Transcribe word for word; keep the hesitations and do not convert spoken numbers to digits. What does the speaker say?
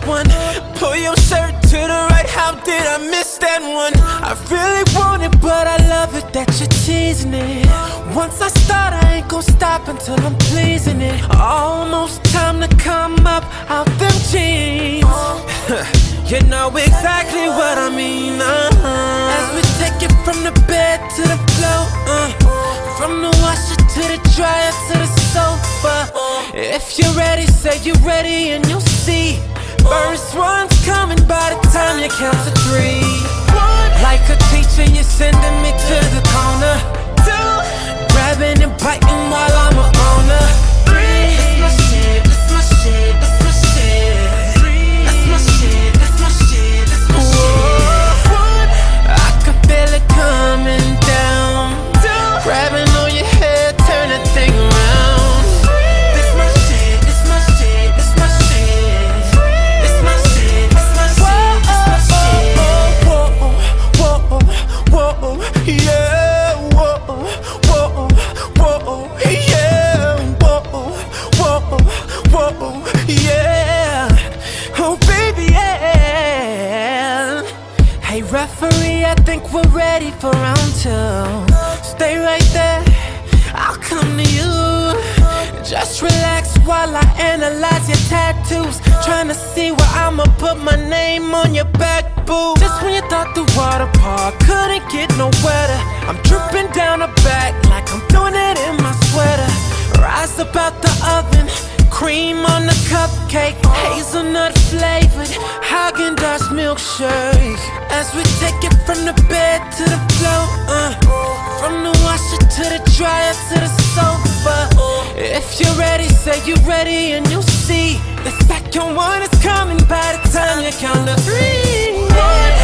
one. Pull your shirt to the right, how did I miss that one? I really want it, but I love it that you're teasing it. Once I start, I ain't gon' stop until I'm pleasing it. Almost time to come up out them jeans. You know exactly what I mean, uh-huh. As we take it from the bed to the floor, uh, from the washer to the dryer to the sofa. If you're ready, say you're ready and you'll see. First one's coming by the time you count to three. Like a teacher, you're sending me to the corner. Two, grabbing and biting while I'm a owner. Three, that's my shit, that's my shit, that's my shit. That's my shit, that's my shit, that's my shit. I can feel it coming down. Two, grabbing on your head, turn that thing around. That's my shit, that's my shit, that's my shit. That's my shit, that's my shit, that's my shit. Whoa, whoa, whoa, whoa, yeah, whoa, whoa, whoa, yeah, whoa, whoa, whoa, yeah. Oh baby, yeah. Hey referee, I think we're ready for round two. Stay right there, I'll come to you. Just relax while I analyze your tattoos. Tryna see where I'ma put my name on your back, boo. Just when you thought the water park couldn't get no wetter, I'm dripping down the back like I'm doing it in my sweater. Rise up out the oven, cream on the cupcake, hazelnut flavored Häagen-Dazs milkshake. As we take it from the bed to the floor, uh, from the washer to the dryer to the sofa. If you're ready, say you're ready and you'll see. The second one is coming by the time you count to three.